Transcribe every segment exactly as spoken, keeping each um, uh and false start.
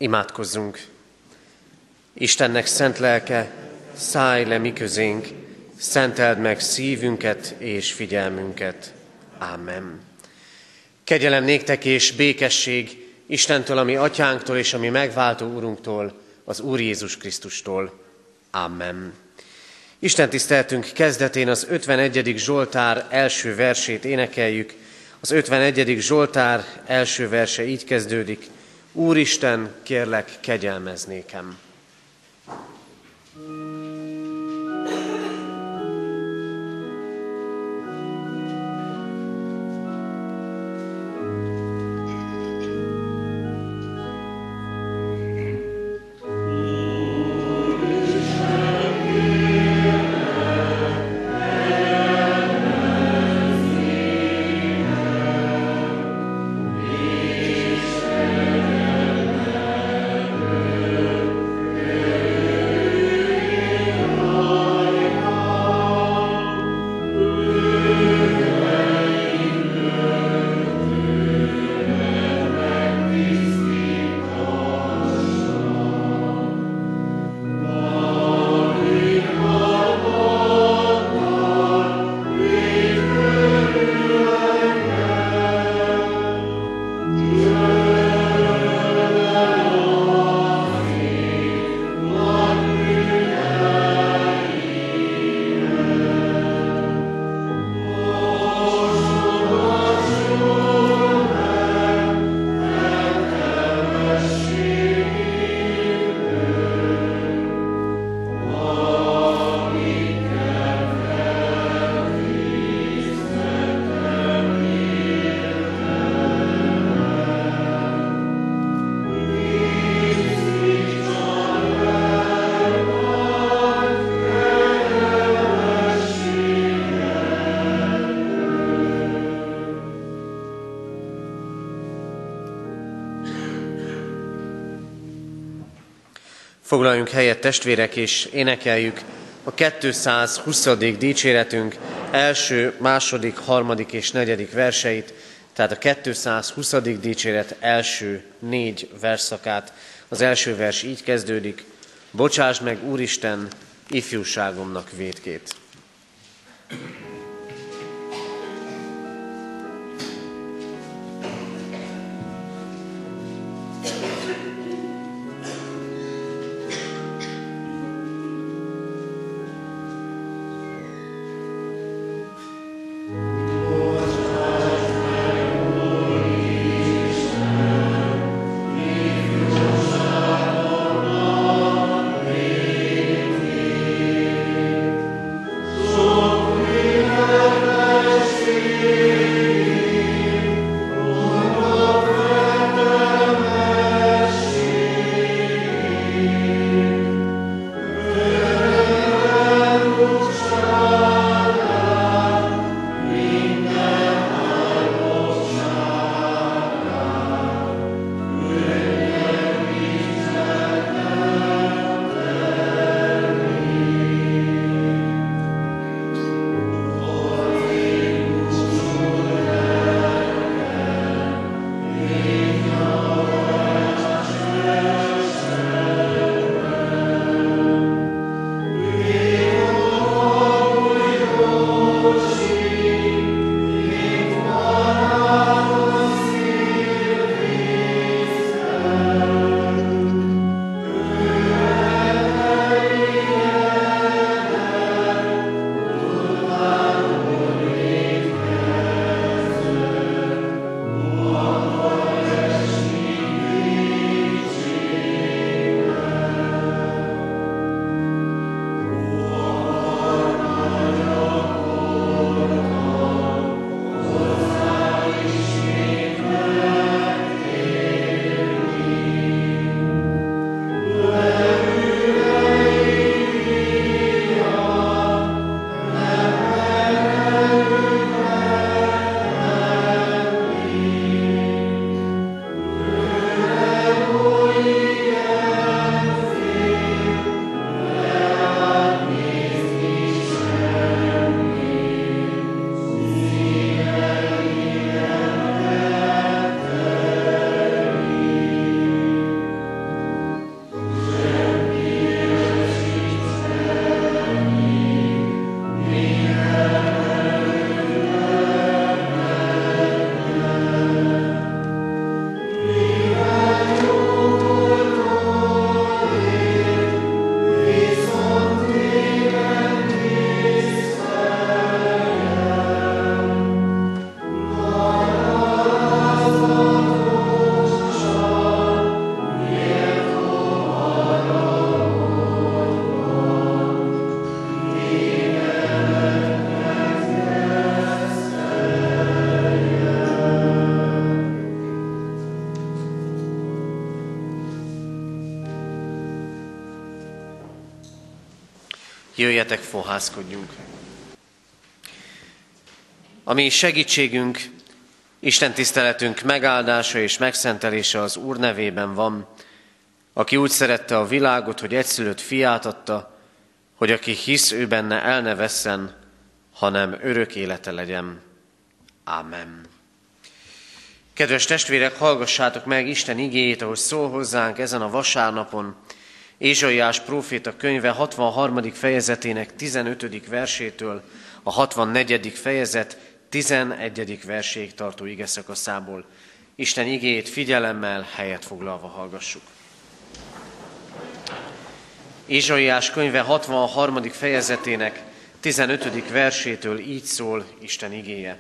Imádkozzunk! Istennek szent lelke, szállj le mi közénk, szenteld meg szívünket és figyelmünket. Ámen. Kegyelem néktek és békesség Istentől, ami atyánktól és ami megváltó Urunktól, az Úr Jézus Krisztustól. Ámen. Isten tiszteltünk kezdetén az ötvenegyedik Zsoltár első versét énekeljük. Az ötvenegyedik Zsoltár első verse így kezdődik: Úristen, kérlek, kegyelmezz nékem. Foglaljunk helyet, testvérek, és énekeljük a kétszázhuszadik dicséretünk első, második, harmadik és negyedik verseit, tehát a kétszázhuszadik dicséret első négy versszakát. Az első vers így kezdődik: Bocsásd meg, Úristen, ifjúságomnak vétkét. Oh Jöjjetek, fohászkodjunk! A mi segítségünk, Isten tiszteletünk megáldása és megszentelése az Úr nevében van, aki úgy szerette a világot, hogy egyszülött fiát adta, hogy aki hisz ő benne, el ne vesszen, hanem örök élete legyen. Ámen. Kedves testvérek, hallgassátok meg Isten igéjét, ahogy szól hozzánk ezen a vasárnapon, Ézsaiás próféta könyve hatvanharmadik fejezetének tizenötödik versétől a hatvannegyedik fejezet tizenegyedik verséig tartó igeszakaszából. Isten igéjét figyelemmel, helyet foglalva hallgassuk. Ézsaiás könyve hatvanharmadik fejezetének tizenötödik versétől így szól Isten igéje.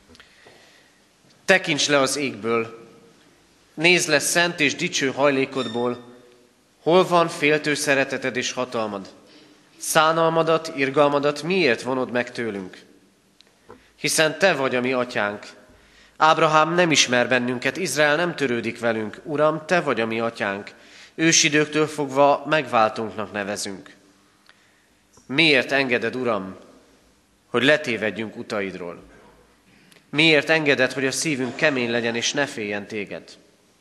Tekints le az égből, nézd le szent és dicső hajlékodból, hol van féltő szereteted és hatalmad? Szánalmadat, irgalmadat miért vonod meg tőlünk? Hiszen te vagy a mi atyánk. Ábrahám nem ismer bennünket, Izrael nem törődik velünk. Uram, te vagy a mi atyánk. Ősidőktől fogva megváltónknak nevezünk. Miért engeded, Uram, hogy letévedjünk utaidról? Miért engeded, hogy a szívünk kemény legyen és ne féljen téged?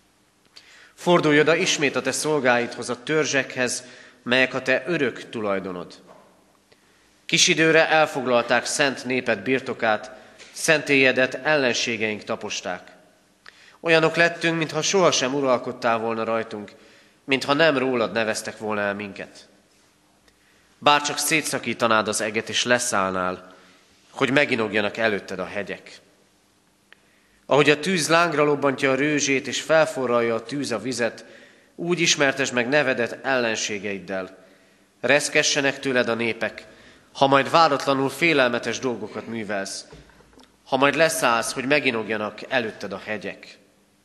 Fordulj oda ismét a te szolgáidhoz, a törzsekhez, melyek a te örök tulajdonod. Kis időre elfoglalták szent néped birtokát, szentélyedet ellenségeink taposták. Olyanok lettünk, mintha sohasem uralkodtál volna rajtunk, mintha nem rólad neveztek volna el minket. Bárcsak szétszakítanád az eget és leszállnál, hogy meginogjanak előtted a hegyek. Ahogy a tűz lángra lobbantja a rőzsét, és felforralja a tűz a vizet, úgy ismertesd meg nevedet ellenségeiddel. Reszkessenek tőled a népek, ha majd váratlanul félelmetes dolgokat művelsz, ha majd leszállsz, hogy meginogjanak előtted a hegyek.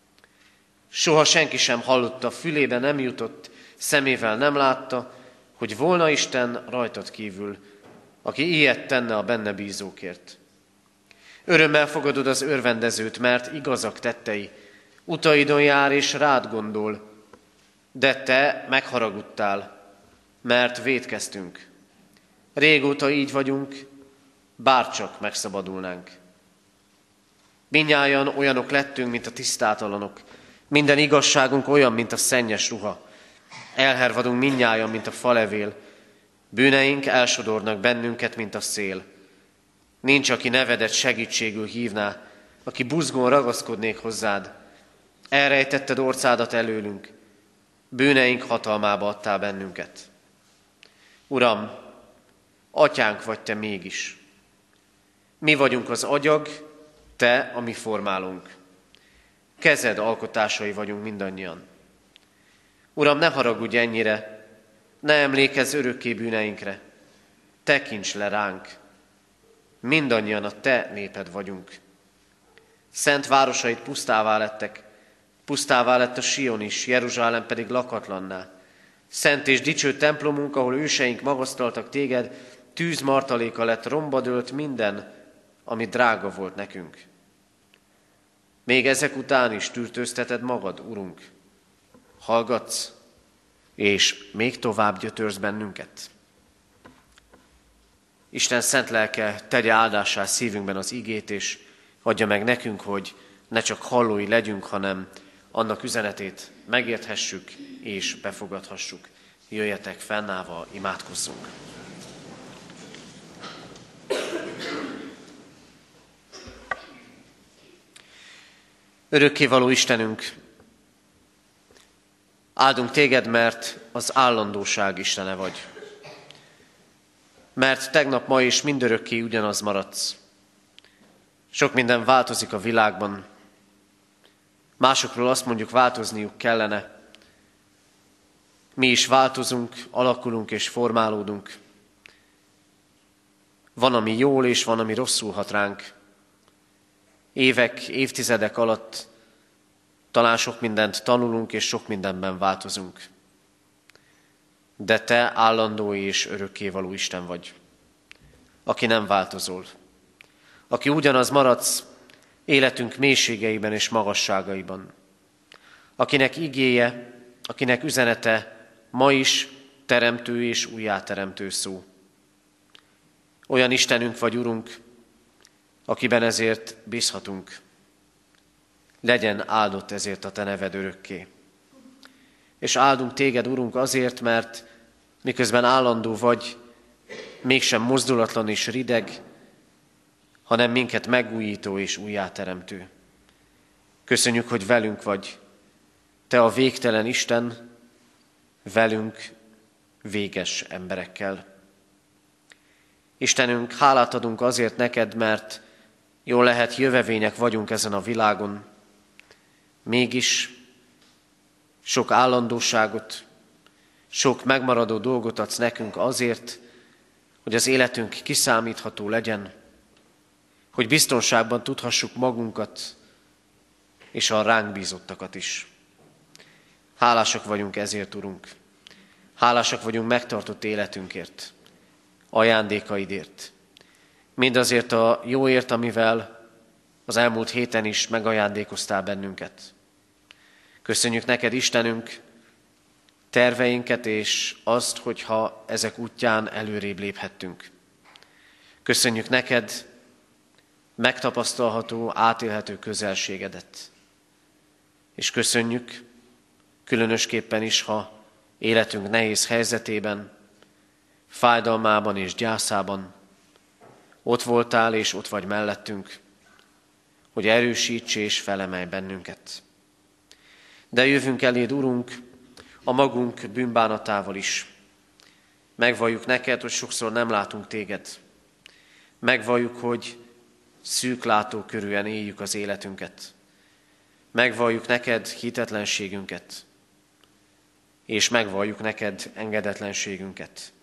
Soha senki sem hallotta, fülébe nem jutott, szemével nem látta, hogy volna Isten rajtad kívül, aki ilyet tenne a benne bízókért. Örömmel fogadod az örvendezőt, mert igazak tettei, utaidon jár és rád gondol, de te megharagudtál, mert vétkeztünk. Régóta így vagyunk, bárcsak megszabadulnánk. Mindnyájan olyanok lettünk, mint a tisztátalanok, minden igazságunk olyan, mint a szennyes ruha. Elhervadunk mindnyájan, mint a falevél, bűneink elsodornak bennünket, mint a szél. Nincs, aki nevedet segítségül hívná, aki buzgón ragaszkodnék hozzád. Elrejtetted orcádat előlünk, bűneink hatalmába adtál bennünket. Uram, atyánk vagy te mégis. Mi vagyunk az agyag, te a mi formálunk. Kezed alkotásai vagyunk mindannyian. Uram, ne haragudj ennyire, ne emlékezz örökké bűneinkre. Tekints le ránk. Mindannyian a te néped vagyunk. Szent városait pusztává lettek, pusztává lett a Sion is, Jeruzsálem pedig lakatlanná. Szent és dicső templomunk, ahol őseink magasztaltak téged, tűz martaléka lett, romba dőlt minden, ami drága volt nekünk. Még ezek után is tűrtőzteted magad, Urunk. Hallgatsz, és még tovább gyötörsz bennünket. Isten szent lelke tegye áldássá szívünkben az igét, és adja meg nekünk, hogy ne csak hallói legyünk, hanem annak üzenetét megérthessük és befogadhassuk. Jöjjetek fennállva, imádkozzunk! Örökkévaló Istenünk, áldunk téged, mert az állandóság Istene vagy. Mert tegnap, ma és mindörökké ugyanaz maradsz. Sok minden változik a világban. Másokról azt mondjuk, változniuk kellene. Mi is változunk, alakulunk és formálódunk. Van, ami jól, és van, ami rosszul hat ránk. Évek, évtizedek alatt talán sok mindent tanulunk, és sok mindenben változunk. De te állandó és örökkévaló Isten vagy, aki nem változol, aki ugyanaz maradsz életünk mélységeiben és magasságaiban, akinek igéje, akinek üzenete ma is teremtő és újjáteremtő szó. Olyan Istenünk vagy, Urunk, akiben ezért bízhatunk. Legyen áldott ezért a Te neved örökké. És áldunk Téged, Urunk, azért, mert miközben állandó vagy, mégsem mozdulatlan és rideg, hanem minket megújító és újjáteremtő. Köszönjük, hogy velünk vagy. Te a végtelen Isten, velünk, véges emberekkel. Istenünk, hálát adunk azért neked, mert jól lehet, jövevények vagyunk ezen a világon. Mégis sok állandóságot, sok megmaradó dolgot adsz nekünk azért, hogy az életünk kiszámítható legyen, hogy biztonságban tudhassuk magunkat és a ránk bízottakat is. Hálásak vagyunk ezért, Urunk. Hálásak vagyunk megtartott életünkért, ajándékaidért. Mindazért a jóért, amivel az elmúlt héten is megajándékoztál bennünket. Köszönjük neked, Istenünk, terveinket és azt, hogyha ezek útján előrébb léphettünk. Köszönjük neked megtapasztalható, átélhető közelségedet. És köszönjük különösképpen is, ha életünk nehéz helyzetében, fájdalmában és gyászában ott voltál és ott vagy mellettünk, hogy erősíts és felemelj bennünket. De jövünk eléd, Urunk, a magunk bűnbánatával is. Megvalljuk neked, hogy sokszor nem látunk téged. Megvalljuk, hogy szűk látókörűen éljük az életünket. Megvalljuk neked hitetlenségünket, és megvalljuk neked engedetlenségünket.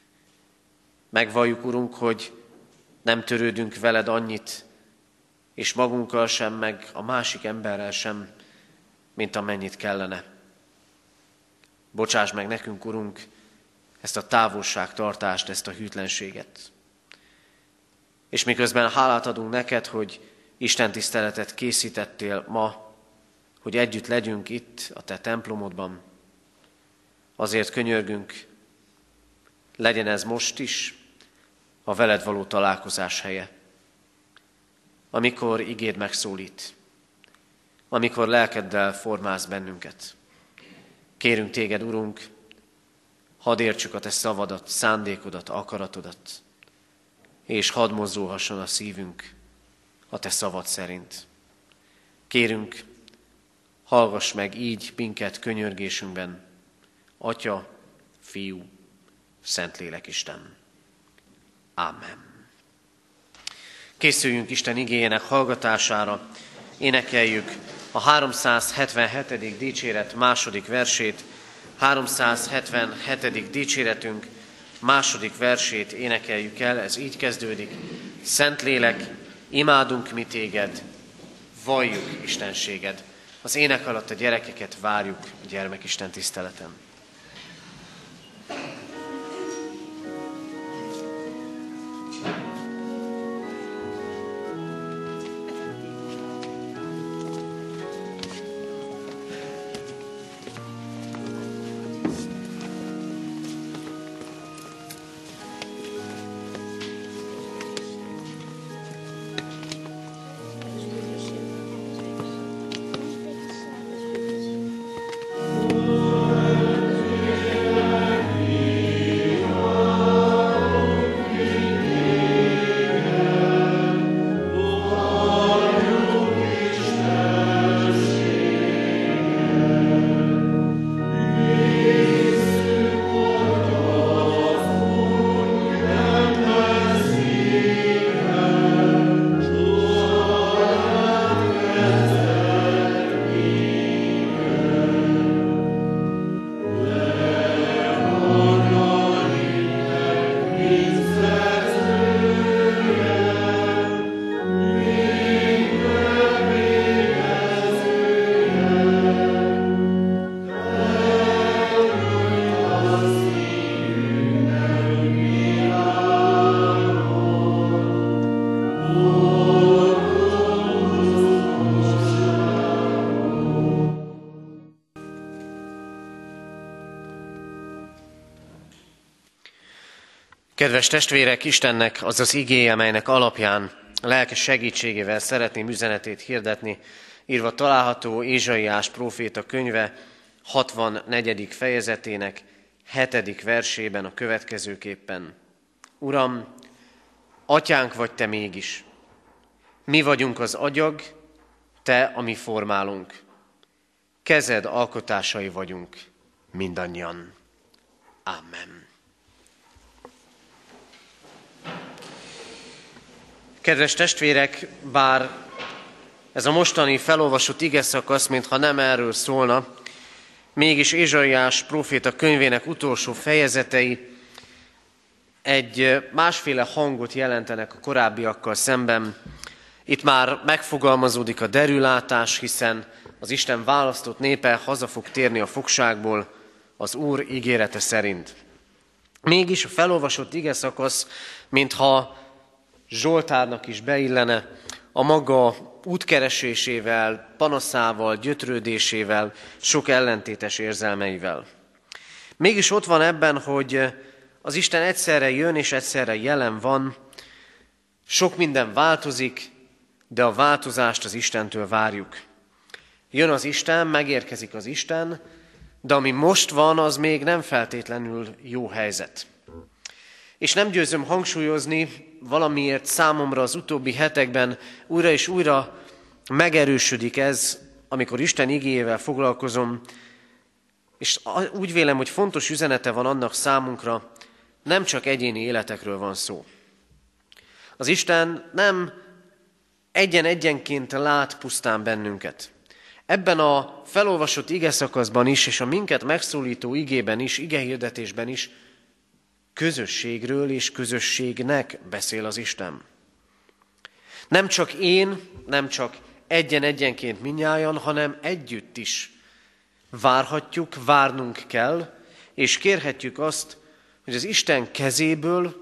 Megvalljuk, Urunk, hogy nem törődünk veled annyit, és magunkkal sem, meg a másik emberrel sem, mint amennyit kellene. Bocsáss meg nekünk, Urunk, ezt a távolságtartást, ezt a hűtlenséget. És miközben hálát adunk neked, hogy Isten tiszteletet készítettél ma, hogy együtt legyünk itt a te templomodban, azért könyörgünk, legyen ez most is a veled való találkozás helye. Amikor igéd megszólít, amikor lelkeddel formálsz bennünket. Kérünk téged, Urunk, hadd értsük a te szavadat, szándékodat, akaratodat, és hadd mozdulhasson a szívünk a te szavad szerint. Kérünk, hallgass meg így minket könyörgésünkben, Atya, Fiú, Szentlélek Isten. Ámen. Készüljünk Isten igéjének hallgatására, énekeljük a háromszázhetvenhetedik dicséret második versét, háromszázhetvenhetedik dicséretünk második versét énekeljük el, ez így kezdődik. Szentlélek, imádunk mi téged, valljuk istenséged. Az ének alatt a gyerekeket várjuk a gyermekisten tiszteleten. Thank you. Kedves testvérek, Istennek az az igéje, amelynek alapján a lelke segítségével szeretném üzenetét hirdetni, írva található Ézsaiás próféta könyve hatvannegyedik fejezetének hetedik versében a következőképpen. Uram, atyánk vagy te mégis, mi vagyunk az agyag, te a mi formálunk. Kezed alkotásai vagyunk mindannyian. Amen. Kedves testvérek, bár ez a mostani felolvasott igeszakasz, mintha nem erről szólna, mégis Ézsaiás próféta könyvének utolsó fejezetei egy másféle hangot jelentenek a korábbiakkal szemben. Itt már megfogalmazódik a derülátás, hiszen az Isten választott népe haza fog térni a fogságból az Úr ígérete szerint. Mégis a felolvasott igeszakasz, mintha Zsoltárnak is beillene, a maga útkeresésével, panaszával, gyötrődésével, sok ellentétes érzelmeivel. Mégis ott van ebben, hogy az Isten egyszerre jön és egyszerre jelen van, sok minden változik, de a változást az Istentől várjuk. Jön az Isten, megérkezik az Isten, de ami most van, az még nem feltétlenül jó helyzet. És nem győzöm hangsúlyozni, valamiért számomra az utóbbi hetekben újra és újra megerősödik ez, amikor Isten igéjével foglalkozom, és úgy vélem, hogy fontos üzenete van annak számunkra, nem csak egyéni életekről van szó. Az Isten nem egyen-egyenként lát pusztán bennünket. Ebben a felolvasott igeszakaszban is, és a minket megszólító igében is, igehirdetésben is közösségről és közösségnek beszél az Isten. Nem csak én, nem csak egyen-egyenként mindnyájan, hanem együtt is várhatjuk, várnunk kell, és kérhetjük azt, hogy az Isten kezéből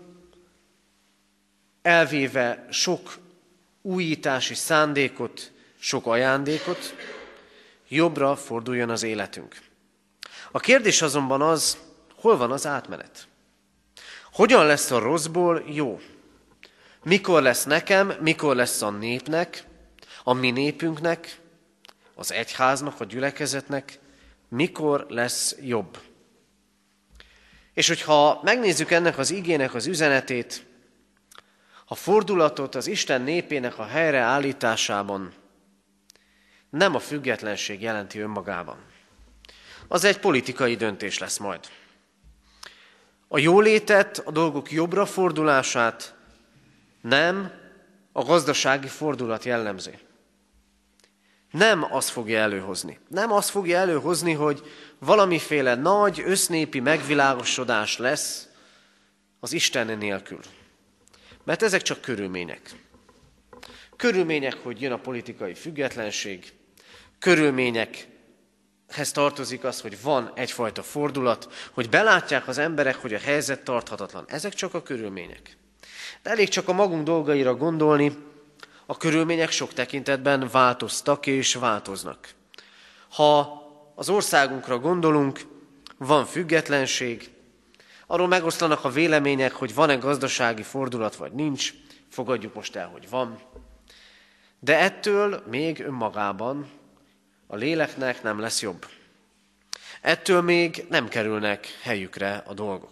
elvéve sok újítási szándékot, sok ajándékot, jobbra forduljon az életünk. A kérdés azonban az, hol van az átmenet? Hogyan lesz a rosszból jó? Mikor lesz nekem, mikor lesz a népnek, a mi népünknek, az egyháznak, a gyülekezetnek, mikor lesz jobb? És hogyha megnézzük ennek az igének az üzenetét, a fordulatot az Isten népének a helyreállításában nem a függetlenség jelenti önmagában. Az egy politikai döntés lesz majd. A jólétet, a dolgok jobbra fordulását nem a gazdasági fordulat jellemzi. Nem az fogja előhozni. Nem az fogja előhozni, hogy valamiféle nagy össznépi megvilágosodás lesz az Isten nélkül. Mert ezek csak körülmények. Körülmények, hogy jön a politikai függetlenség, körülményekhez tartozik az, hogy van egyfajta fordulat, hogy belátják az emberek, hogy a helyzet tarthatatlan. Ezek csak a körülmények. De elég csak a magunk dolgaira gondolni, a körülmények sok tekintetben változtak és változnak. Ha az országunkra gondolunk, van függetlenség, arról megoszlanak a vélemények, hogy van-e gazdasági fordulat, vagy nincs, fogadjuk most el, hogy van. De ettől még önmagában a léleknek nem lesz jobb. Ettől még nem kerülnek helyükre a dolgok.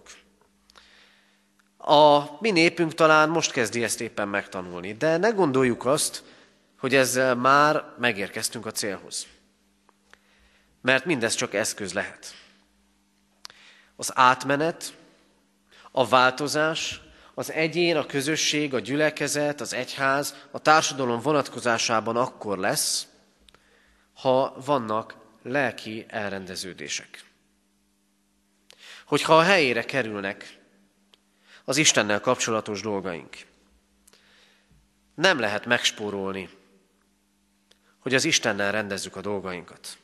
A mi népünk talán most kezdi ezt éppen megtanulni, de ne gondoljuk azt, hogy ezzel már megérkeztünk a célhoz. Mert mindez csak eszköz lehet. Az átmenet, a változás, az egyén, a közösség, a gyülekezet, az egyház, a társadalom vonatkozásában akkor lesz, ha vannak lelki elrendeződések. Hogyha a helyére kerülnek az Istennel kapcsolatos dolgaink. Nem lehet megspórolni, hogy az Istennel rendezzük a dolgainkat.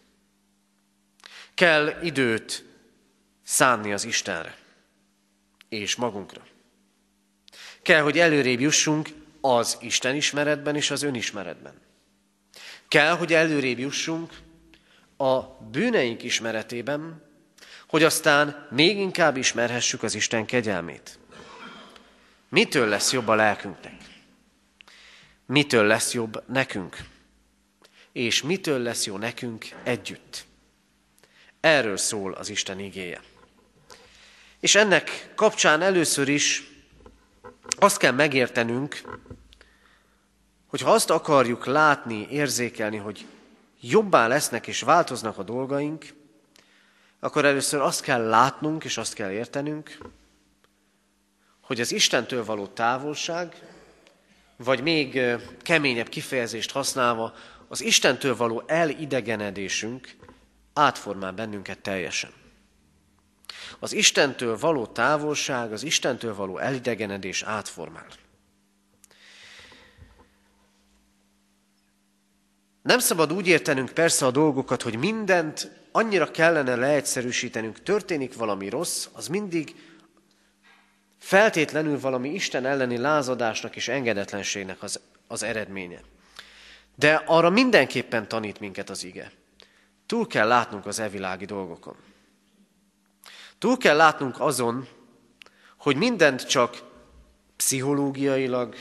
Kell időt szánni az Istenre és magunkra. Kell, hogy előrébb jussunk az Isten ismeretben és az önismeretben. Kell, hogy előrébb jussunk a bűneink ismeretében, hogy aztán még inkább ismerhessük az Isten kegyelmét. Mitől lesz jobb a lelkünknek? Mitől lesz jobb nekünk? És mitől lesz jó nekünk együtt? Erről szól az Isten igéje. És ennek kapcsán először is azt kell megértenünk, hogy ha azt akarjuk látni, érzékelni, hogy jobbá lesznek és változnak a dolgaink, akkor először azt kell látnunk és azt kell értenünk, hogy az Istentől való távolság, vagy még keményebb kifejezést használva, az Istentől való elidegenedésünk átformál bennünket teljesen. Az Istentől való távolság, az Istentől való elidegenedés átformál. Nem szabad úgy értenünk persze a dolgokat, hogy mindent annyira kellene leegyszerűsítenünk, történik valami rossz, az mindig feltétlenül valami Isten elleni lázadásnak és engedetlenségnek az, az eredménye. De arra mindenképpen tanít minket az ige. Túl kell látnunk az evilági dolgokon. Túl kell látnunk azon, hogy mindent csak pszichológiailag,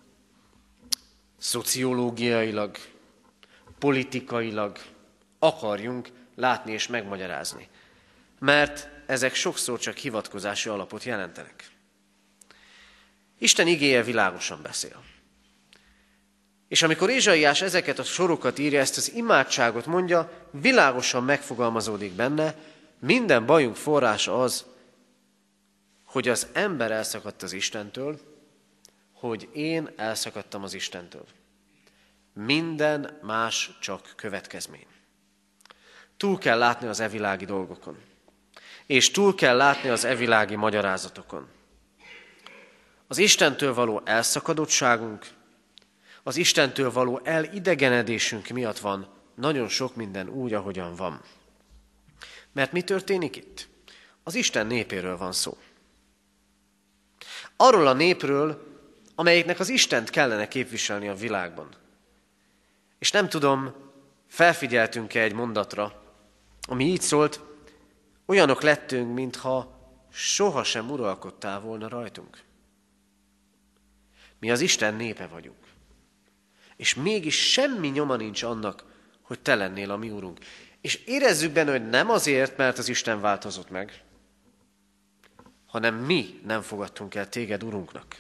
szociológiailag, politikailag akarjunk látni és megmagyarázni. Mert ezek sokszor csak hivatkozási alapot jelentenek. Isten igéje világosan beszél. És amikor Ézsaiás ezeket a sorokat írja, ezt az imádságot mondja, világosan megfogalmazódik benne, minden bajunk forrása az, hogy az ember elszakadt az Istentől, hogy én elszakadtam az Istentől. Minden más csak következmény. Túl kell látni az evilági dolgokon. És túl kell látni az evilági magyarázatokon. Az Istentől való elszakadottságunk, az Istentől való elidegenedésünk miatt van nagyon sok minden úgy, ahogyan van. Mert mi történik itt? Az Isten népéről van szó. Arról a népről, amelyiknek az Istent kellene képviselni a világban. És nem tudom, felfigyeltünk-e egy mondatra, ami így szólt, olyanok lettünk, mintha sohasem uralkodtál volna rajtunk. Mi az Isten népe vagyunk. És mégis semmi nyoma nincs annak, hogy te lennél a mi Urunk. És érezzük benne, hogy nem azért, mert az Isten változott meg, hanem mi nem fogadtunk el téged Urunknak.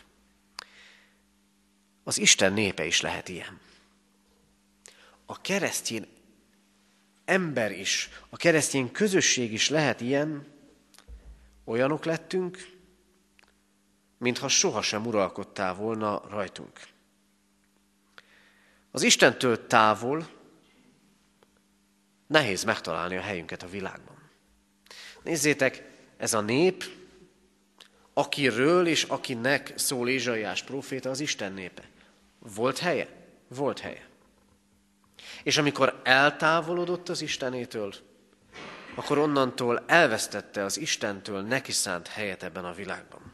Az Isten népe is lehet ilyen. A keresztény ember is, a keresztény közösség is lehet ilyen, olyanok lettünk, mintha sohasem uralkodtál volna rajtunk. Az Istentől távol nehéz megtalálni a helyünket a világban. Nézzétek, ez a nép, akiről és akinek szól Ézsaiás próféta, az Isten népe. Volt helye? Volt helye. És amikor eltávolodott az Istenétől, akkor onnantól elvesztette az Istentől neki szánt helyet ebben a világban.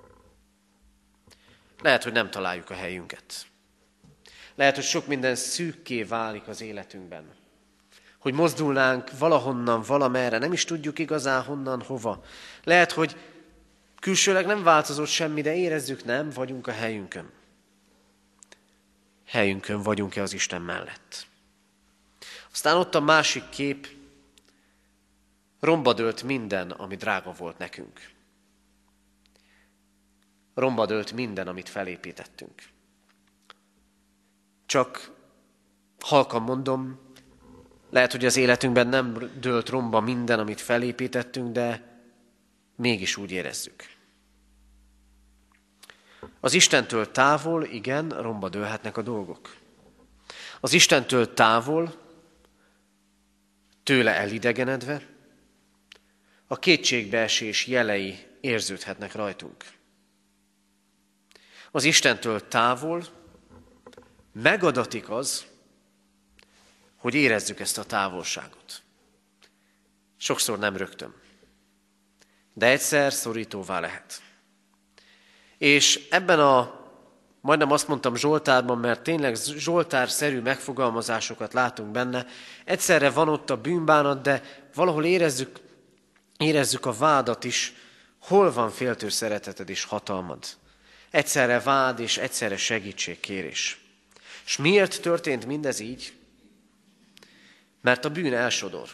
Lehet, hogy nem találjuk a helyünket. Lehet, hogy sok minden szűkké válik az életünkben. Hogy mozdulnánk valahonnan, valamerre, nem is tudjuk igazán honnan, hova. Lehet, hogy külsőleg nem változott semmi, de érezzük, nem vagyunk a helyünkön. Helyünkön vagyunk-e az Isten mellett? Aztán ott a másik kép, romba dőlt minden, ami drága volt nekünk. Romba dőlt minden, amit felépítettünk. Csak halkan mondom, lehet, hogy az életünkben nem dőlt romba minden, amit felépítettünk, de mégis úgy érezzük. Az Istentől távol, igen, romba dőlhetnek a dolgok. Az Istentől távol, tőle elidegenedve, a kétségbeesés jelei érződhetnek rajtunk. Az Istentől távol megadatik az, hogy érezzük ezt a távolságot. Sokszor nem rögtön, de egyszer szorítóvá lehet. És ebben a, majdnem azt mondtam Zsoltárban, mert tényleg Zsoltár-szerű megfogalmazásokat látunk benne, egyszerre van ott a bűnbánat, de valahol érezzük, érezzük a vádat is, hol van féltő szereteted és hatalmad. Egyszerre vád és egyszerre segítségkérés. És miért történt mindez így? Mert a bűn elsodor.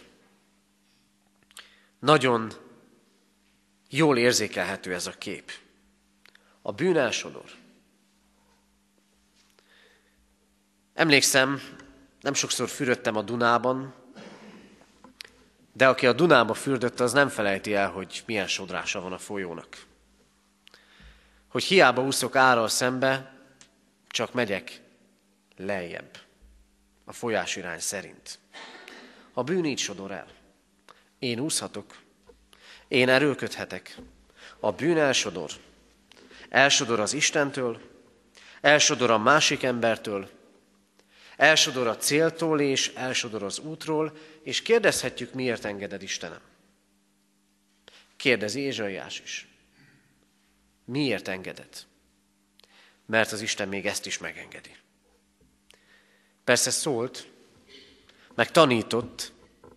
Nagyon jól érzékelhető ez a kép. A bűn elsodor. Emlékszem, nem sokszor fürödtem a Dunában, de aki a Dunába fürdött, az nem felejti el, hogy milyen sodrása van a folyónak. Hogy hiába úszok árral szembe, csak megyek lejjebb, a folyás irány szerint. A bűn így sodor el. Én úszhatok, én erőlködhetek. A bűn elsodor. Elsodor az Istentől, elsodor a másik embertől, elsodor a céltól és elsodor az útról, és kérdezhetjük, miért engeded, Istenem? Kérdezi Ézsaiás is. Miért engeded? Mert az Isten még ezt is megengedi. Persze szólt, meg tanított,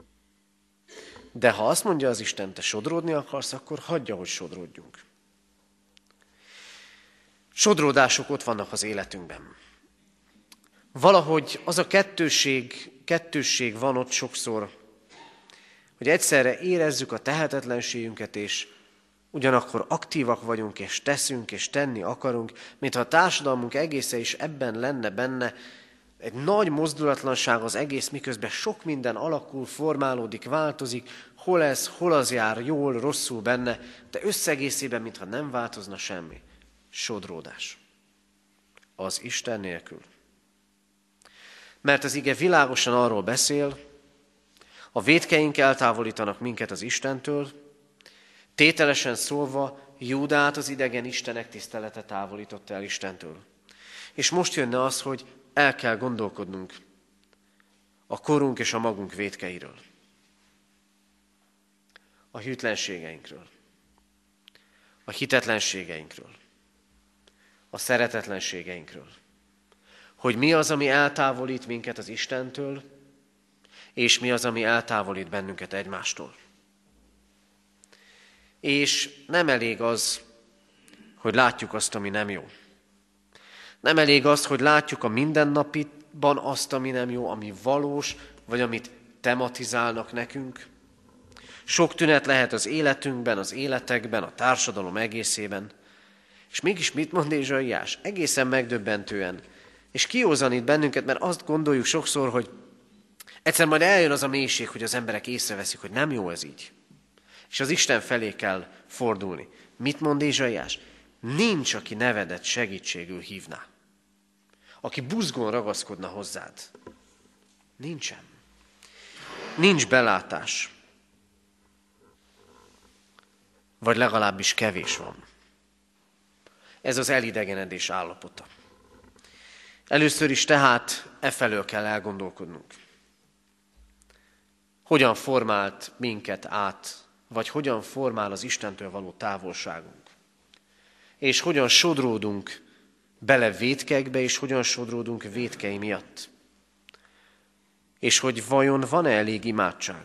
de ha azt mondja az Isten, te sodródni akarsz, akkor hagyja, hogy sodródjunk. Sodródások ott vannak az életünkben. Valahogy az a kettősség, kettősség van ott sokszor, hogy egyszerre érezzük a tehetetlenségünket, és ugyanakkor aktívak vagyunk, és teszünk, és tenni akarunk, mintha a társadalmunk egésze is ebben lenne benne, egy nagy mozdulatlanság az egész, miközben sok minden alakul, formálódik, változik, hol ez, hol az jár, jól, rosszul benne, de összegészében, mintha nem változna semmi. Sodródás. Az Isten nélkül. Mert az ige világosan arról beszél, a vétkeink eltávolítanak minket az Istentől, tételesen szólva Júdát az idegen istenek tisztelete távolította el Istentől. És most jönne az, hogy el kell gondolkodnunk a korunk és a magunk vétkeiről, a hűtlenségeinkről, a hitetlenségeinkről, a szeretetlenségeinkről, hogy mi az, ami eltávolít minket az Istentől, és mi az, ami eltávolít bennünket egymástól. És nem elég az, hogy látjuk azt, ami nem jó. Nem elég az, hogy látjuk a mindennapiban azt, ami nem jó, ami valós, vagy amit tematizálnak nekünk. Sok tünet lehet az életünkben, az életekben, a társadalom egészében. És mégis mit mond Ézsaiás? Egészen megdöbbentően. És kiózanít bennünket, mert azt gondoljuk sokszor, hogy egyszer majd eljön az a mélység, hogy az emberek észreveszik, hogy nem jó ez így. És az Isten felé kell fordulni. Mit mond Ézsaiás? Nincs, aki nevedet segítségül hívná. Aki buzgón ragaszkodna hozzád. Nincsen. Nincs belátás. Vagy legalábbis kevés van. Ez az elidegenedés állapota. Először is tehát e felől kell elgondolkodnunk. Hogyan formált minket át, vagy hogyan formál az Istentől való távolságunk. És hogyan sodródunk bele vétkekbe, és hogyan sodródunk vétkei miatt. És hogy vajon van-e elég imádság?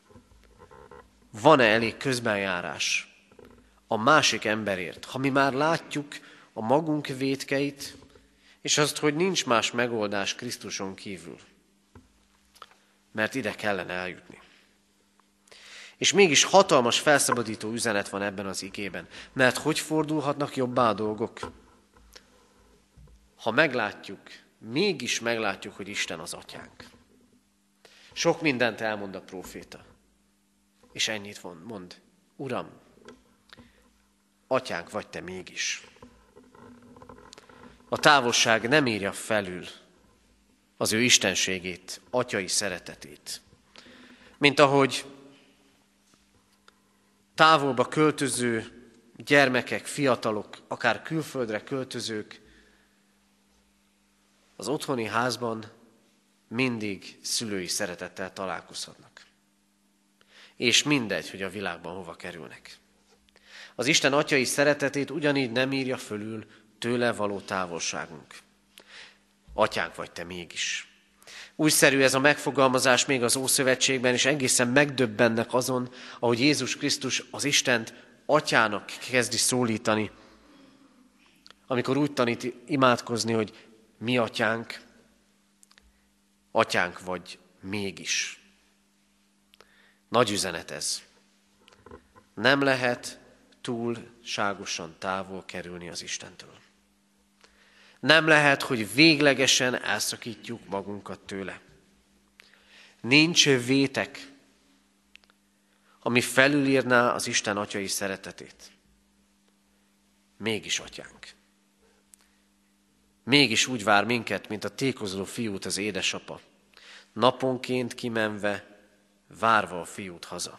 Van-e elég közbenjárás a másik emberért? Ha mi már látjuk a magunk vétkeit, és azt, hogy nincs más megoldás Krisztuson kívül. Mert ide kellene eljutni. És mégis hatalmas felszabadító üzenet van ebben az igében. Mert hogy fordulhatnak jobbá a dolgok? Ha meglátjuk, mégis meglátjuk, hogy Isten az atyánk. Sok mindent elmond a próféta. És ennyit mond. Uram, atyánk vagy te mégis. A távolság nem írja felül az ő istenségét, atyai szeretetét. Mint ahogy távolba költöző gyermekek, fiatalok, akár külföldre költözők az otthoni házban mindig szülői szeretettel találkozhatnak. És mindegy, hogy a világban hova kerülnek. Az Isten atyai szeretetét ugyanígy nem írja fölül tőle való távolságunk. Atyánk vagy te mégis. Újszerű ez a megfogalmazás még az Ószövetségben, és egészen megdöbbennek azon, ahogy Jézus Krisztus az Istent atyának kezdi szólítani. amikor úgy tanít imádkozni, hogy mi atyánk, atyánk vagy mégis. Nagy üzenet ez. Nem lehet túlságosan távol kerülni az Istentől. Nem lehet, hogy véglegesen elszakítjuk magunkat tőle. Nincs vétek, ami felülírná az Isten atyai szeretetét. Mégis atyánk. Mégis úgy vár minket, mint a tékozló fiút az édesapa, naponként kimenve, várva a fiút haza.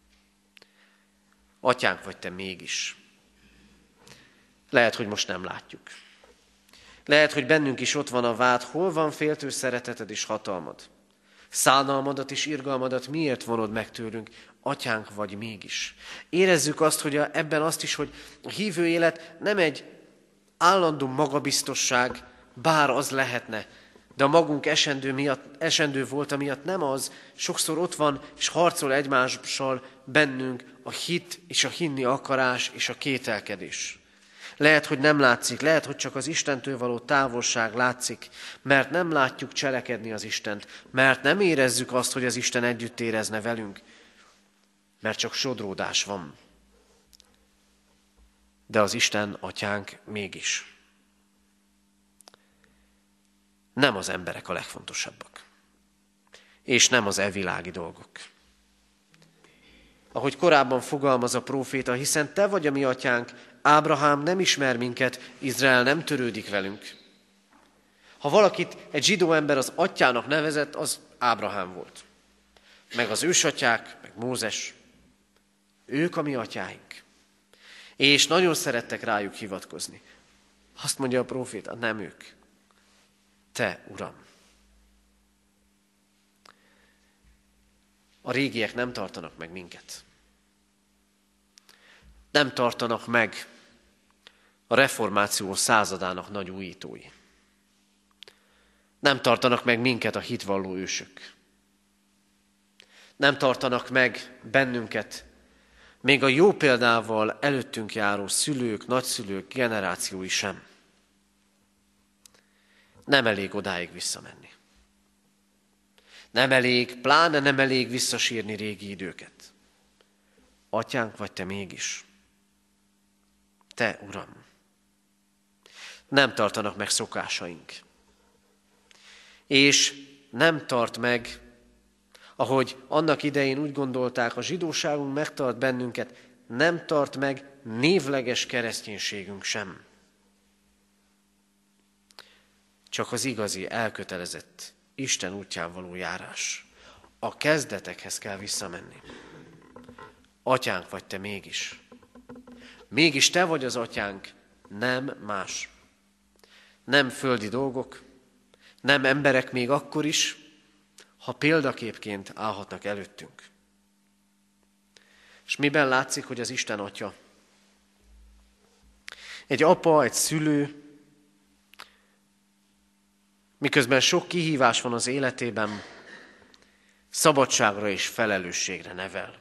Atyánk vagy te mégis. Lehet, hogy most nem látjuk. Lehet, hogy bennünk is ott van a vád, hol van féltő szereteted és hatalmad. Szánalmadat és irgalmadat miért vonod meg tőlünk? Atyánk vagy mégis. Érezzük azt, hogy a, ebben azt is, hogy a hívő élet nem egy állandó magabiztosság, bár az lehetne, de a magunk esendő, miatt, esendő volta miatt nem az, sokszor ott van és harcol egymással bennünk a hit és a hinni akarás és a kételkedés. Lehet, hogy nem látszik, lehet, hogy csak az Istentől való távolság látszik, mert nem látjuk cselekedni az Istent, mert nem érezzük azt, hogy az Isten együtt érezne velünk, mert csak sodródás van. De az Isten atyánk mégis. Nem az emberek a legfontosabbak, és nem az evilági dolgok. Ahogy korábban fogalmaz a próféta, hiszen te vagy a mi atyánk, Ábrahám nem ismer minket, Izrael nem törődik velünk. Ha valakit egy zsidó ember az atyának nevezett, az Ábrahám volt. Meg az ősatyák, meg Mózes. Ők a mi atyáink. És nagyon szerettek rájuk hivatkozni. Azt mondja a próféta, nem ők. Te, Uram. A régiek nem tartanak meg minket. Nem tartanak meg a reformáció századának nagy újítói. Nem tartanak meg minket a hitvalló ősök. Nem tartanak meg bennünket még a jó példával előttünk járó szülők, nagyszülők generációi sem. Nem elég odáig visszamenni. Nem elég, pláne nem elég visszasírni régi időket. Atyánk vagy te mégis. Te, Uram. Nem tartanak meg szokásaink. És nem tart meg, ahogy annak idején úgy gondolták, a zsidóságunk megtart bennünket, nem tart meg névleges kereszténységünk sem. Csak az igazi, elkötelezett, Isten útján való járás. A kezdetekhez kell visszamenni. Atyánk vagy te mégis. Mégis te vagy az atyánk, nem más. Nem földi dolgok, nem emberek még akkor is, ha példaképként állhatnak előttünk. És miben látszik, hogy az Isten atya? Egy apa, egy szülő, miközben sok kihívás van az életében, szabadságra és felelősségre nevel.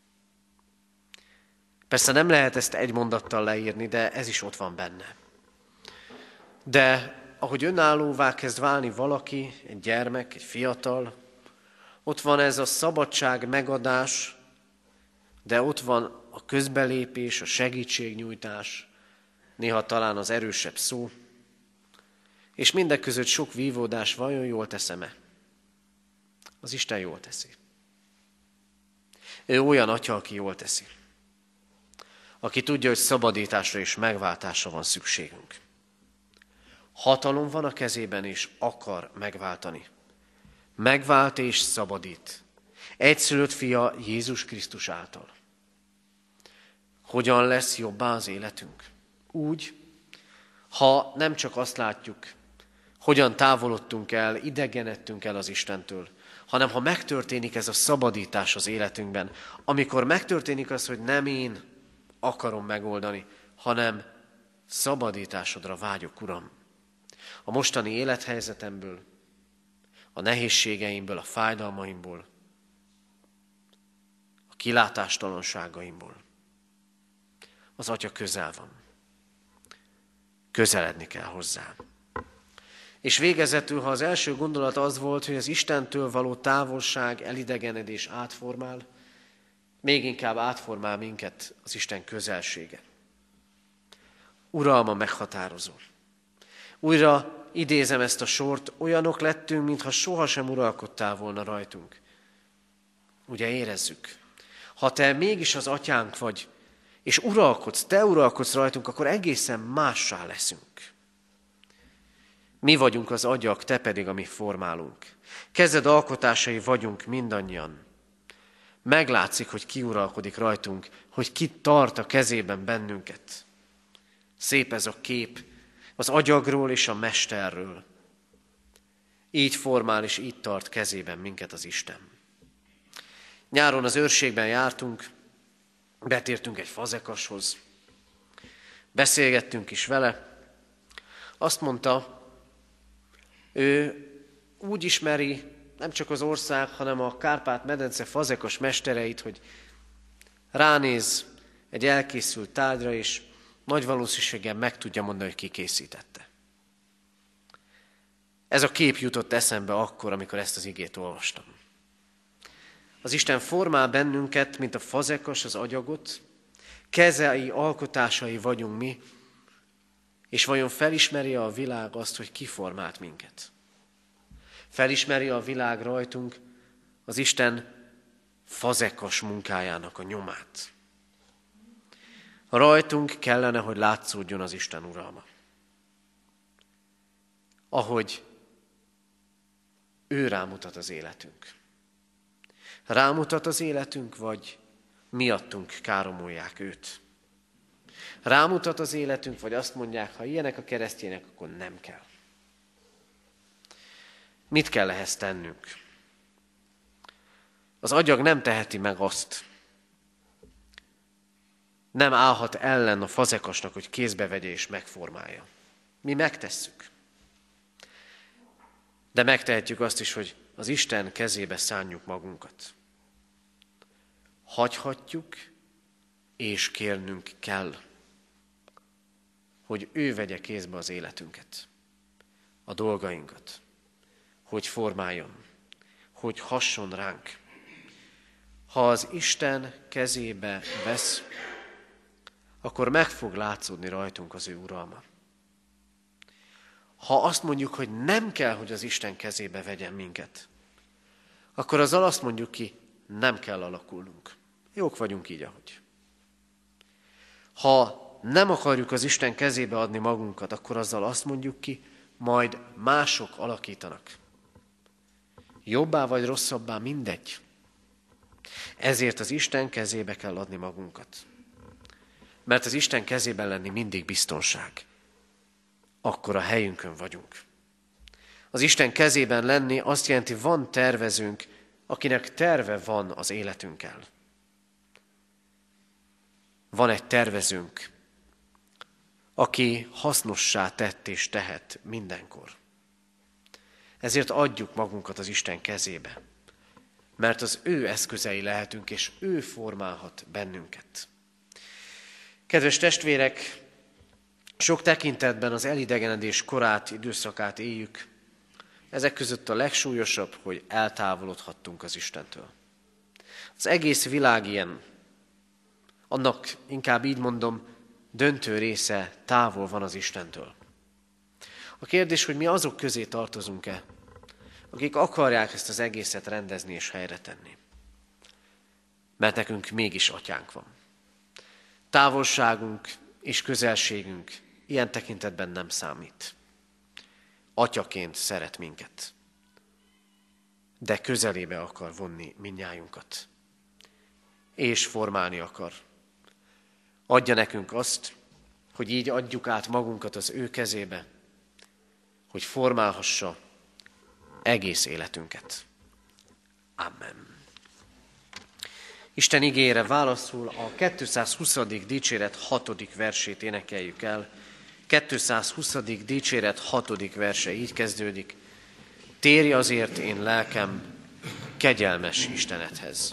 Persze nem lehet ezt egy mondattal leírni, de ez is ott van benne. De ahogy önállóvá kezd válni valaki, egy gyermek, egy fiatal, ott van ez a szabadság megadás, de ott van a közbelépés, a segítségnyújtás, néha talán az erősebb szó, és mindek között sok vívódás, vajon jól teszem-e? Az Isten jól teszi. Ő olyan atya, aki jól teszi. Aki tudja, hogy szabadításra és megváltásra van szükségünk. Hatalom van a kezében, és akar megváltani. Megvált és szabadít. Egyszülött fia Jézus Krisztus által. Hogyan lesz jobbá az életünk? Úgy, ha nem csak azt látjuk, hogyan távolodtunk el, idegenedtünk el az Istentől, hanem ha megtörténik ez a szabadítás az életünkben, amikor megtörténik az, hogy nem én akarom megoldani, hanem szabadításodra vágyok, Uram. A mostani élethelyzetemből, a nehézségeimből, a fájdalmaimból, a kilátástalanságaimból. Az Atya közel van. közeledni kell hozzá. És végezetül, ha az első gondolat az volt, hogy az Istentől való távolság, elidegenedés átformál, még inkább átformál minket az Isten közelsége. Uralma meghatározó. Újra idézem ezt a sort, olyanok lettünk, mintha sohasem uralkodtál volna rajtunk. Ugye érezzük, ha te mégis az atyánk vagy, és uralkodsz, te uralkodsz rajtunk, akkor egészen mássá leszünk. Mi vagyunk az agyak, te pedig a mi formálunk. Kezed alkotásai vagyunk mindannyian. Meglátszik, hogy ki uralkodik rajtunk, hogy ki tart a kezében bennünket. Szép ez a kép az agyagról és a mesterről. Így formál és így tart kezében minket az Isten. Nyáron az őrségben jártunk, betértünk egy fazekashoz, beszélgettünk is vele. Azt mondta, ő úgy ismeri nem csak az ország, hanem a Kárpát-medence fazekas mestereit, hogy ránéz egy elkészült tárgyra, és nagy valószínűséggel meg tudja mondani, hogy ki készítette. Ez a kép jutott eszembe akkor, amikor ezt az igét olvastam. Az Isten formál bennünket, mint a fazekas az agyagot, kezei, alkotásai vagyunk mi, és vajon felismeri a világ azt, hogy ki formált minket? Felismeri a világ rajtunk az Isten fazekas munkájának a nyomát. Rajtunk kellene, hogy látszódjon az Isten uralma. Ahogy ő rámutat az életünk. Rámutat az életünk, vagy miattunk káromolják őt. Rámutat az életünk, vagy azt mondják, ha ilyenek a keresztjének, akkor nem kell. Mit kell ehhez tennünk? Az agyag nem teheti meg azt. Nem állhat ellen a fazekasnak, hogy kézbe vegye és megformálja. Mi megtesszük. De megtehetjük azt is, hogy az Isten kezébe szánjuk magunkat. Hagyhatjuk, és kérnünk kell, hogy ő vegye kézbe az életünket, a dolgainkat, hogy formáljon, hogy hasson ránk. Ha az Isten kezébe vesz, akkor meg fog látszódni rajtunk az ő uralma. Ha azt mondjuk, hogy nem kell, hogy az Isten kezébe vegyen minket, akkor azzal azt mondjuk ki, nem kell alakulnunk. Jók vagyunk így, ahogy. Ha nem akarjuk az Isten kezébe adni magunkat, akkor azzal azt mondjuk ki, majd mások alakítanak. Jobbá vagy rosszabbá, mindegy. Ezért az Isten kezébe kell adni magunkat. Mert az Isten kezében lenni mindig biztonság. Akkor a helyünkön vagyunk. Az Isten kezében lenni azt jelenti, van tervezőnk, akinek terve van az életünkkel. Van egy tervezőnk, aki hasznossá tett és tehet mindenkor. Ezért adjuk magunkat az Isten kezébe, mert az ő eszközei lehetünk, és ő formálhat bennünket. Kedves testvérek, sok tekintetben az elidegenedés korát, időszakát éljük. Ezek között a legsúlyosabb, hogy eltávolodhattunk az Istentől. Az egész világ ilyen, annak inkább így mondom, döntő része távol van az Istentől. A kérdés, hogy mi azok közé tartozunk-e, akik akarják ezt az egészet rendezni és helyre tenni. Mert nekünk mégis atyánk van. Távolságunk és közelségünk ilyen tekintetben nem számít. Atyaként szeret minket, de közelébe akar vonni mindnyájunkat, és formálni akar. Adja nekünk azt, hogy így adjuk át magunkat az ő kezébe, hogy formálhassa egész életünket. Amen. Isten igére válaszul a kétszázhuszadik dicséret hatodik versét énekeljük el. kétszázhuszadik dicséret hatodik verse így kezdődik. Térj azért én lelkem kegyelmes Istenedhez.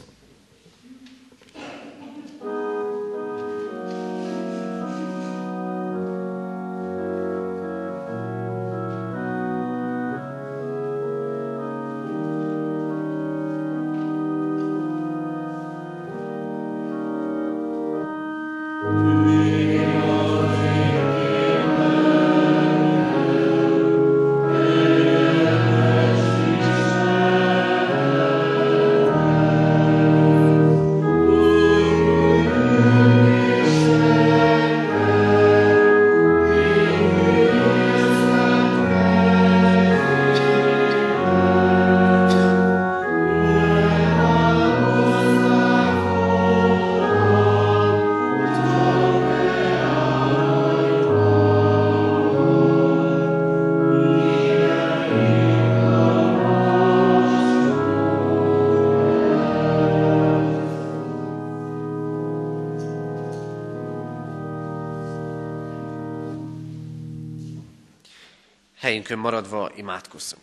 Helyünkön maradva imádkozzunk.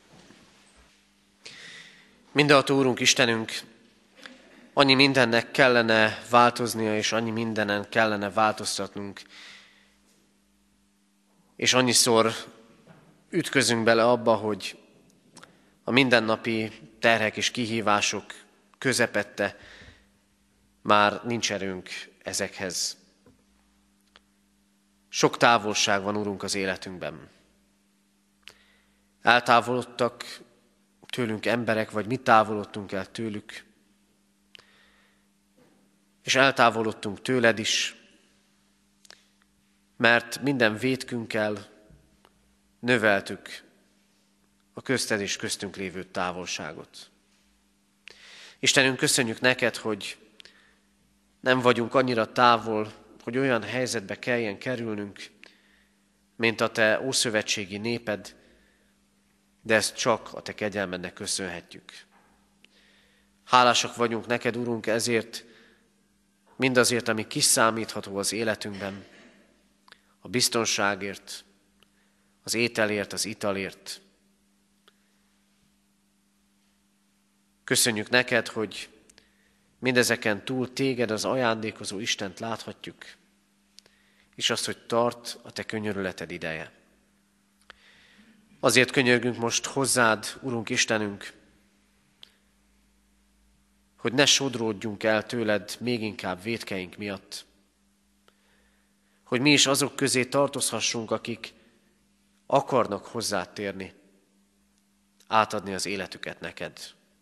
Mindenható Úrunk, Istenünk, annyi mindennek kellene változnia, és annyi mindenen kellene változtatnunk, és annyiszor ütközünk bele abba, hogy a mindennapi terhek és kihívások közepette már nincs erőnk ezekhez. Sok távolság van, Urunk, az életünkben. Eltávolodtak tőlünk emberek, vagy mi távolodtunk el tőlük, és eltávolodtunk tőled is, mert minden vétkünkkel növeltük a közted és köztünk lévő távolságot. Istenünk, köszönjük neked, hogy nem vagyunk annyira távol, hogy olyan helyzetbe kelljen kerülnünk, mint a te ószövetségi néped, de ezt csak a te kegyelmednek köszönhetjük. Hálásak vagyunk neked, Urunk, ezért, mindazért, ami kiszámítható az életünkben, a biztonságért, az ételért, az italért. Köszönjük neked, hogy mindezeken túl téged, az ajándékozó Istent láthatjuk, és azt, hogy tart a te könyörületed ideje. Azért könyörgünk most hozzád, Urunk Istenünk, hogy ne sodródjunk el tőled még inkább vétkeink miatt, hogy mi is azok közé tartozhassunk, akik akarnak hozzád térni, átadni az életüket neked.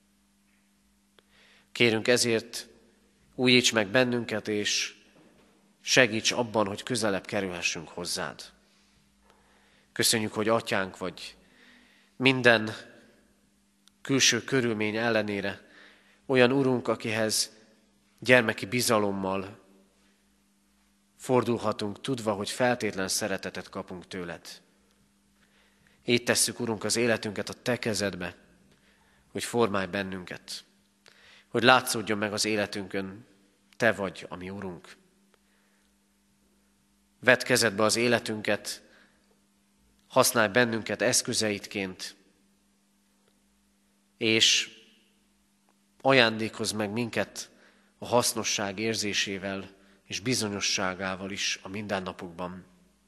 Kérünk ezért, újíts meg bennünket, és segíts abban, hogy közelebb kerülhessünk hozzád. Köszönjük, hogy atyánk vagy, minden külső körülmény ellenére olyan Urunk, akihez gyermeki bizalommal fordulhatunk, tudva, hogy feltétlen szeretetet kapunk tőled. Így tesszük, Urunk, az életünket a te kezedbe, hogy formálj bennünket, hogy látszódjon meg az életünkön, te vagy, ami Urunk. Vedd kezedbe az életünket, használj bennünket eszközeidként, és ajándékozz meg minket a hasznosság érzésével és bizonyosságával is a mindennapokban.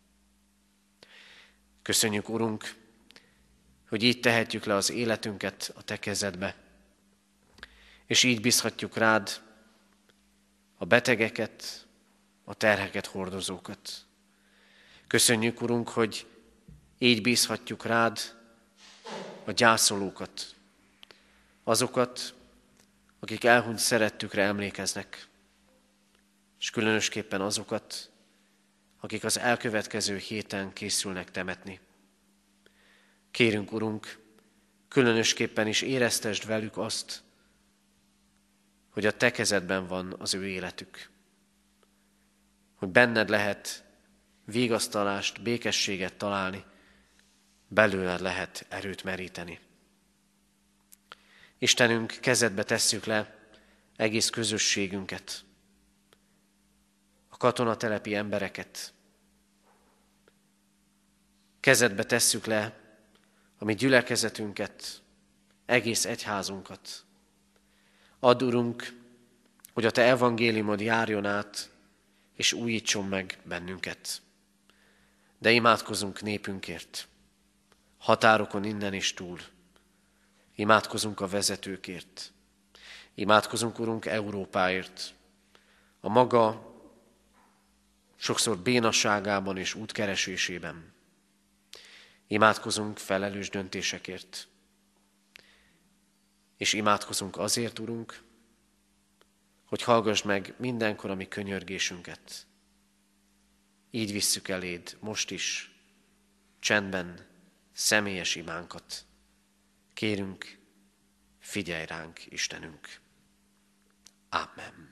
Köszönjük, Urunk, hogy így tehetjük le az életünket a te kezedbe, és így bízhatjuk rád a betegeket, a terheket hordozókat. Köszönjük, Urunk, hogy így bízhatjuk rád a gyászolókat, azokat, akik elhunyt szerettükre emlékeznek, és különösképpen azokat, akik az elkövetkező héten készülnek temetni. Kérünk, Urunk, különösképpen is éreztesd velük azt, hogy a te kezedben van az ő életük, hogy benned lehet vigasztalást, békességet találni, belőled lehet erőt meríteni. Istenünk, kezedbe tesszük le egész közösségünket, a katonatelepi embereket. Kezedbe tesszük le a mi gyülekezetünket, egész egyházunkat. Add, Urunk, hogy a te evangéliumod járjon át, és újítson meg bennünket. De imádkozunk népünkért, határokon innen és túl. Imádkozunk a vezetőkért. Imádkozunk, Urunk, Európáért. A maga sokszor bénasságában és útkeresésében. Imádkozunk felelős döntésekért. És imádkozunk azért, Urunk, hogy hallgass meg mindenkor a mi könyörgésünket. Így visszük eléd most is, csendben, személyes imánkat. Kérünk, figyelj ránk, Istenünk. Ámen.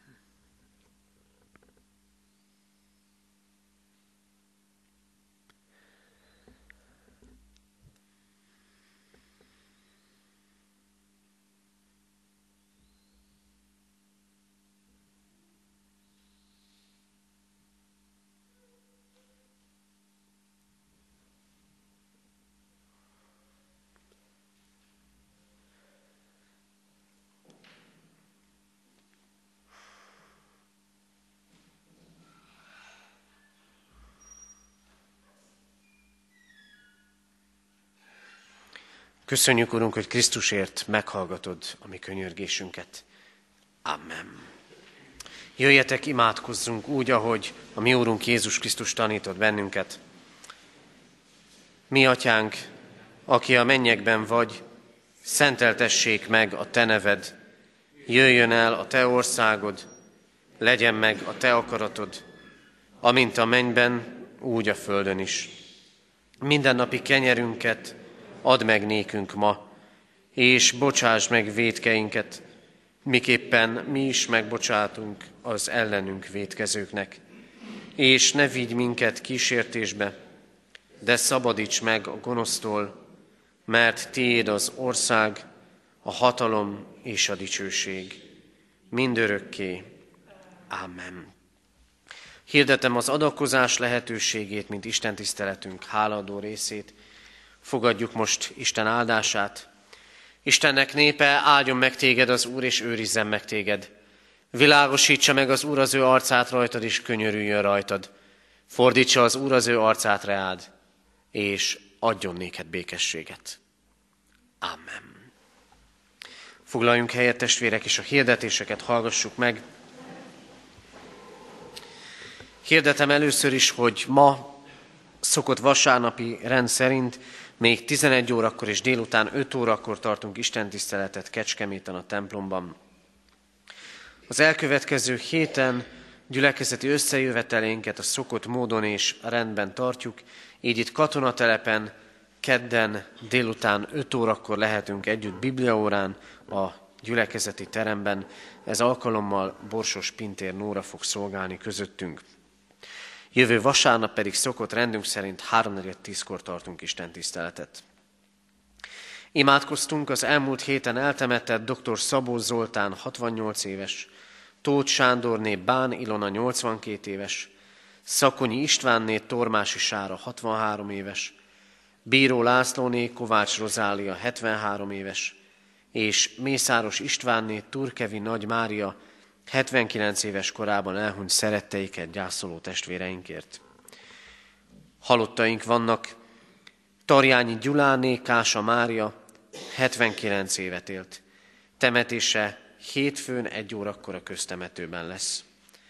Köszönjük, Urunk, hogy Krisztusért meghallgatod a mi könyörgésünket. Amen. Jöjjetek, imádkozzunk úgy, ahogy a mi Úrunk Jézus Krisztus tanított bennünket. Mi, Atyánk, aki a mennyekben vagy, szenteltessék meg a Te neved. Jöjjön el a Te országod, legyen meg a Te akaratod, amint a mennyben, úgy a földön is. Mindennapi kenyerünket add meg nékünk ma, és bocsáss meg vétkeinket, miképpen mi is megbocsátunk az ellenünk vétkezőknek. És ne vigy minket kísértésbe, de szabadíts meg a gonosztól, mert Tiéd az ország, a hatalom és a dicsőség mindörökké. Ámen. Hirdetem az adakozás lehetőségét, mint Isten tiszteletünk hálaadó részét. Fogadjuk most Isten áldását. Istennek népe, áldjon meg téged az Úr, és őrizzen meg téged. Világosítsa meg az Úr az ő arcát rajtad, és könyörüljön rajtad. Fordítsa az Úr az ő arcát reád, és adjon néked békességet. Amen. Foglaljunk helyet, testvérek, és a hirdetéseket hallgassuk meg. Hirdetem először is, hogy ma szokott vasárnapi rend szerint még tizenegy órakor és délután öt órakor tartunk istentiszteletet Kecskeméten a templomban. Az elkövetkező héten gyülekezeti összejövetelénket a szokott módon és rendben tartjuk, így itt katonatelepen kedden délután öt órakor lehetünk együtt bibliaórán a gyülekezeti teremben. Ez alkalommal Borsos Pintér Nóra fog szolgálni közöttünk. Jövő vasárnap pedig szokott rendünk szerint háromnegyed tízkor tartunk istentiszteletet. Imádkoztunk az elmúlt héten eltemetett dr. Szabó Zoltán hatvannyolc éves, Tóth Sándorné Bán Ilona nyolcvankét éves, Szakonyi Istvánné Tormási Sára hatvanhárom éves, Bíró Lászlóné Kovács Rozália hetvenhárom éves, és Mészáros Istvánné Turkevi Nagy Mária hetvenkilenc éves korában elhunyt szeretteiket gyászoló testvéreinkért. Halottaink vannak: Tarjányi Gyuláné Kása Mária hetvenkilenc évet élt. Temetése hétfőn egy órakor a köztemetőben lesz.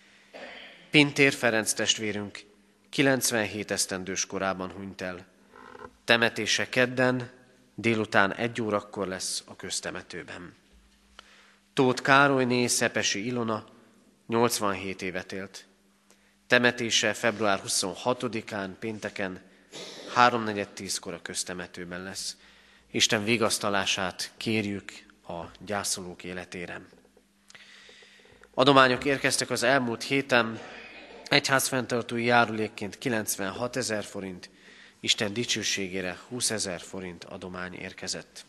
Pintér Ferenc testvérünk kilencvenhét esztendős korában hunyt el. Temetése kedden délután egy órakor lesz a köztemetőben. Tóth Károlyné Szepesi Ilona nyolcvanhét évet élt. Temetése február huszonhatodikán pénteken háromnegyed tízkor a köztemetőben lesz. Isten vigasztalását kérjük a gyászolók életére. Adományok érkeztek az elmúlt héten, egyházfenntartói járulékként kilencvenhat ezer forint, Isten dicsőségére húszezer forint adomány érkezett.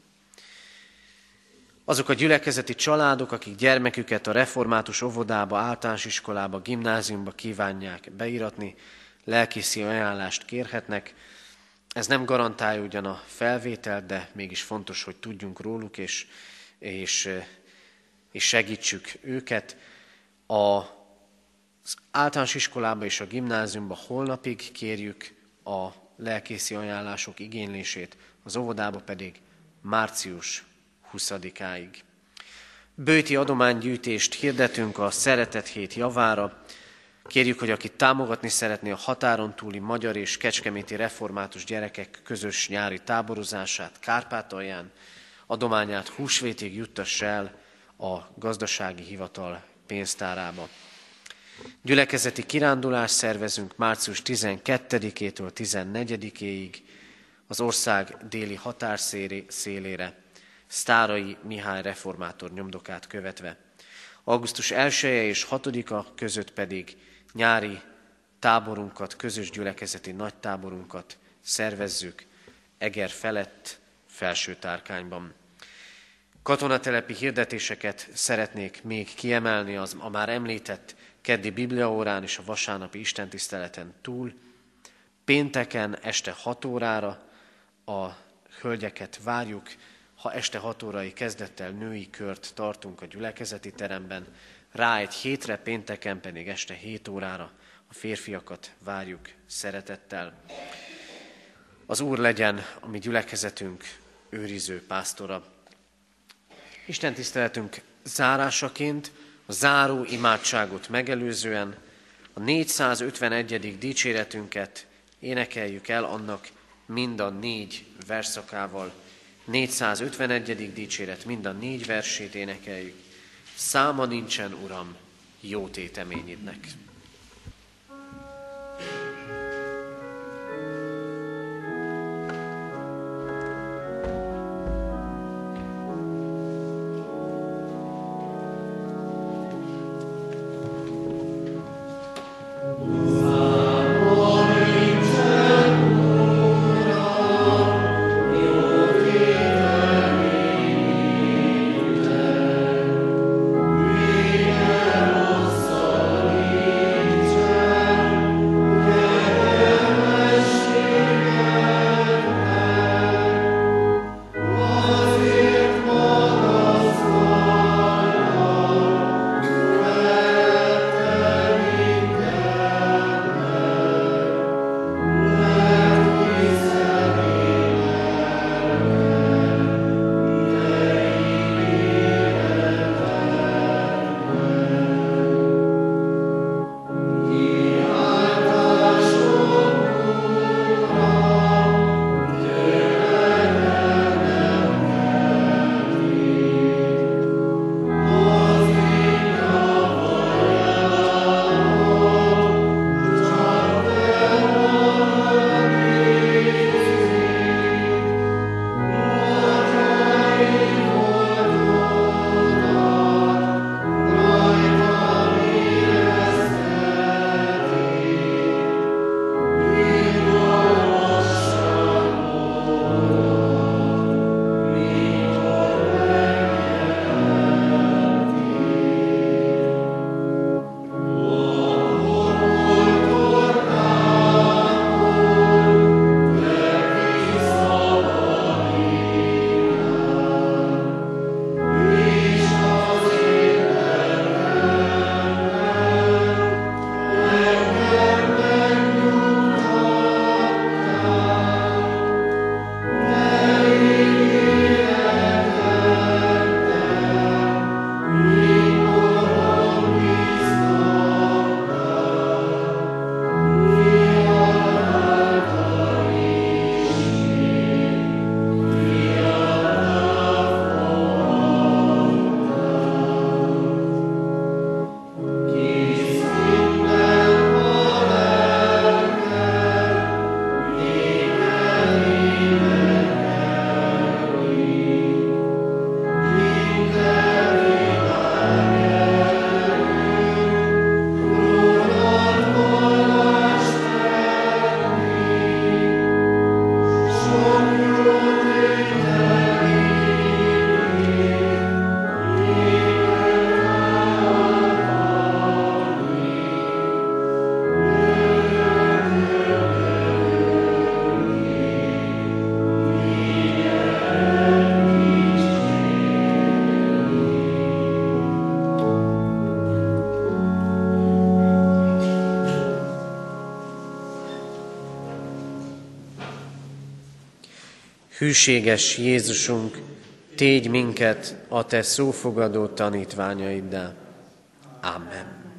Azok a gyülekezeti családok, akik gyermeküket a református óvodába, általános iskolába, gimnáziumba kívánják beiratni, lelkészi ajánlást kérhetnek. Ez nem garantálja ugyan a felvételt, de mégis fontos, hogy tudjunk róluk, és, és, és segítsük őket. Az általános iskolába és a gimnáziumba holnapig kérjük a lelkészi ajánlások igénylését, az óvodába pedig március huszadikáig. Bőti adománygyűjtést hirdetünk a Szeretet Hét javára. Kérjük, hogy aki támogatni szeretné a határon túli magyar és kecskeméti református gyerekek közös nyári táborozását Kárpátalján, adományát húsvétig juttassa el a gazdasági hivatal pénztárába. Gyülekezeti kirándulást szervezünk március tizenkettedikétől tizennegyedikéig az ország déli határszélére, Sztárai Mihály reformátor nyomdokát követve. augusztus elseje és hatodika között pedig nyári táborunkat, közös gyülekezeti nagy táborunkat szervezzük Eger felett, Felsőtárkányban. Katonatelepi hirdetéseket szeretnék még kiemelni az a már említett keddi bibliaórán és a vasárnapi istentiszteleten túl. Pénteken este hat órára a hölgyeket várjuk. Ha este hat órai kezdettel női kört tartunk a gyülekezeti teremben, rá egy hétre, pénteken pedig este hét órára a férfiakat várjuk szeretettel. Az Úr legyen a mi gyülekezetünk őriző pásztora. Isten tiszteletünk zárásaként, a záró imádságot megelőzően a négyszázötvenegyedik dicséretünket énekeljük el annak mind a négy verszakával. négyszázötvenegyedik dicséret mind a négy versét énekeljük. Száma nincsen, Uram, jó téteményidnek. Hűséges Jézusunk, tégy minket a Te szófogadó tanítványaiddá. Amen.